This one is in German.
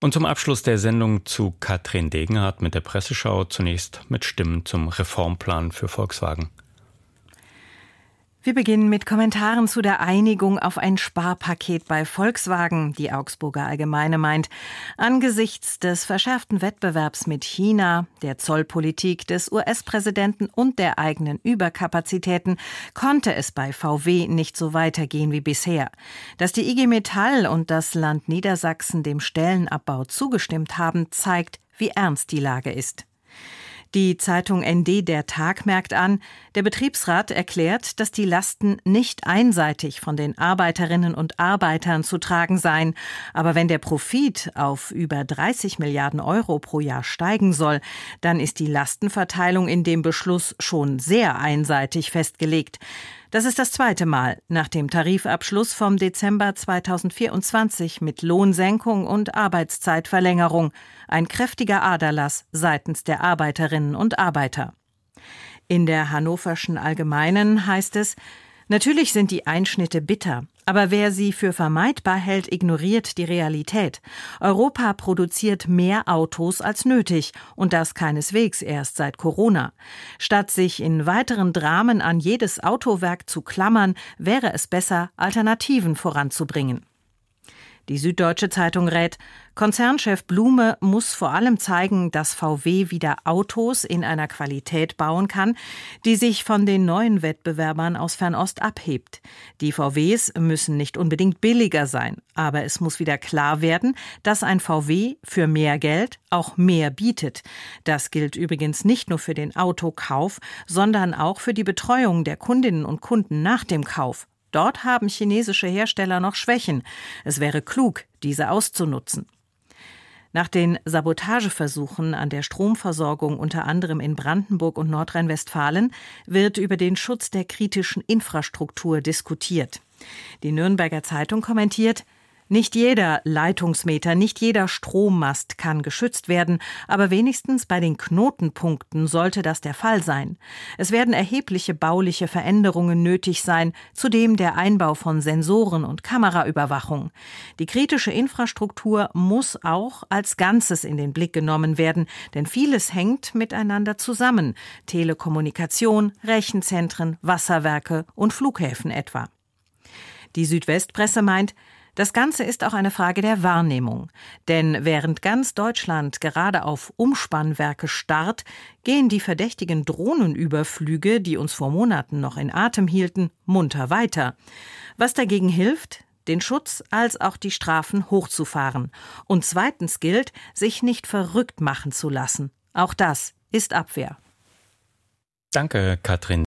Und zum Abschluss der Sendung zu Katrin Degenhardt mit der Presseschau, zunächst mit Stimmen zum Reformplan für Volkswagen. Wir beginnen mit Kommentaren zu der Einigung auf ein Sparpaket bei Volkswagen. Die Augsburger Allgemeine meint, angesichts des verschärften Wettbewerbs mit China, der Zollpolitik des US-Präsidenten und der eigenen Überkapazitäten konnte es bei VW nicht so weitergehen wie bisher. Dass die IG Metall und das Land Niedersachsen dem Stellenabbau zugestimmt haben, zeigt, wie ernst die Lage ist. Die Zeitung ND Der Tag merkt an, der Betriebsrat erklärt, dass die Lasten nicht einseitig von den Arbeiterinnen und Arbeitern zu tragen seien. Aber wenn der Profit auf über 30 Milliarden Euro pro Jahr steigen soll, dann ist die Lastenverteilung in dem Beschluss schon sehr einseitig festgelegt. Das ist das zweite Mal nach dem Tarifabschluss vom Dezember 2024 mit Lohnsenkung und Arbeitszeitverlängerung. Ein kräftiger Aderlass seitens der Arbeiterinnen und Arbeiter. In der Hannoverschen Allgemeinen heißt es, natürlich sind die Einschnitte bitter, aber wer sie für vermeidbar hält, ignoriert die Realität. Europa produziert mehr Autos als nötig und das keineswegs erst seit Corona. Statt sich in weiteren Dramen an jedes Autowerk zu klammern, wäre es besser, Alternativen voranzubringen. Die Süddeutsche Zeitung rät, Konzernchef Blume muss vor allem zeigen, dass VW wieder Autos in einer Qualität bauen kann, die sich von den neuen Wettbewerbern aus Fernost abhebt. Die VWs müssen nicht unbedingt billiger sein, aber es muss wieder klar werden, dass ein VW für mehr Geld auch mehr bietet. Das gilt übrigens nicht nur für den Autokauf, sondern auch für die Betreuung der Kundinnen und Kunden nach dem Kauf. Dort haben chinesische Hersteller noch Schwächen. Es wäre klug, diese auszunutzen. Nach den Sabotageversuchen an der Stromversorgung unter anderem in Brandenburg und Nordrhein-Westfalen wird über den Schutz der kritischen Infrastruktur diskutiert. Die Nürnberger Zeitung kommentiert, nicht jeder Leitungsmeter, nicht jeder Strommast kann geschützt werden, aber wenigstens bei den Knotenpunkten sollte das der Fall sein. Es werden erhebliche bauliche Veränderungen nötig sein, zudem der Einbau von Sensoren und Kameraüberwachung. Die kritische Infrastruktur muss auch als Ganzes in den Blick genommen werden, denn vieles hängt miteinander zusammen. Telekommunikation, Rechenzentren, Wasserwerke und Flughäfen etwa. Die Südwestpresse meint, das Ganze ist auch eine Frage der Wahrnehmung. Denn während ganz Deutschland gerade auf Umspannwerke starrt, gehen die verdächtigen Drohnenüberflüge, die uns vor Monaten noch in Atem hielten, munter weiter. Was dagegen hilft? Den Schutz als auch die Strafen hochzufahren. Und zweitens gilt, sich nicht verrückt machen zu lassen. Auch das ist Abwehr. Danke, Katrin.